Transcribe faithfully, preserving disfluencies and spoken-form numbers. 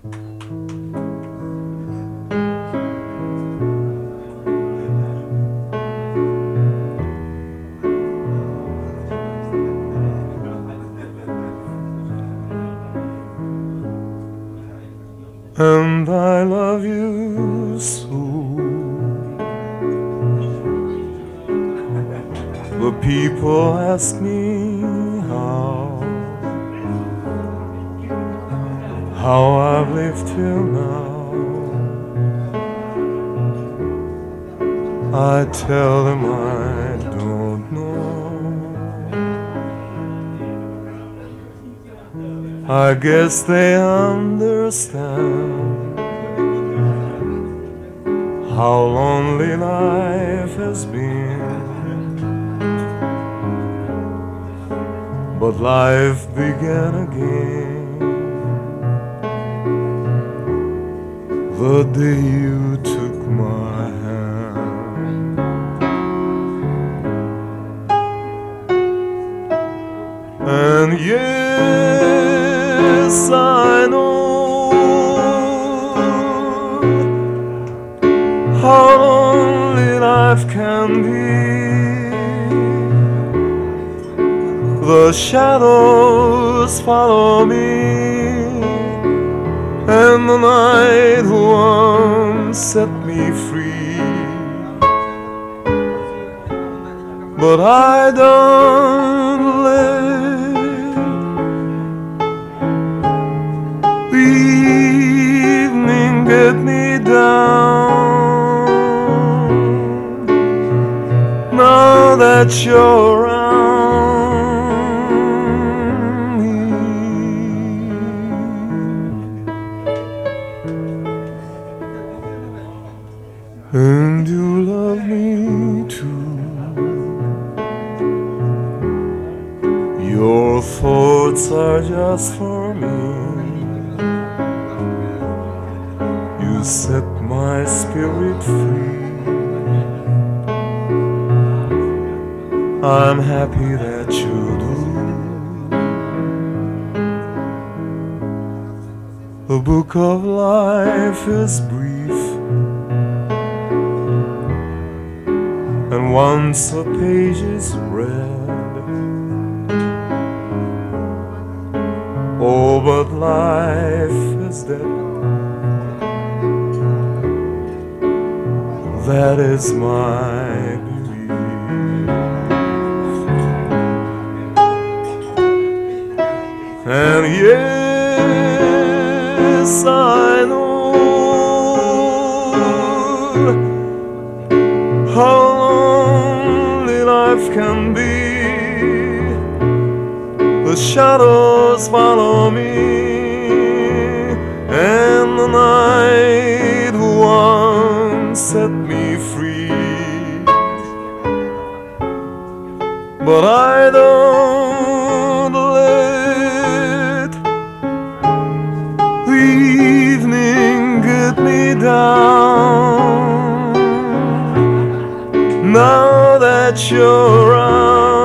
And I love you so. The people ask me how, how I've lived till now. I tell them I don't know. I guess they understand how lonely life has been. But life began again the day you took my hand. And yes, I know how lonely life can be. The shadows follow me, and the night once set me free. But I don't let the evening get me down. Now that you're around, and you love me too. Your thoughts are just for me. You set my spirit free. I'm happy that you do. The book of life is brief, and once a page is read, oh, but life is dead. That is my belief. And yes, I know how lonely life can be. The shadows follow me, and the night once set me free. But I don't let the evening get me down. Now that you're around,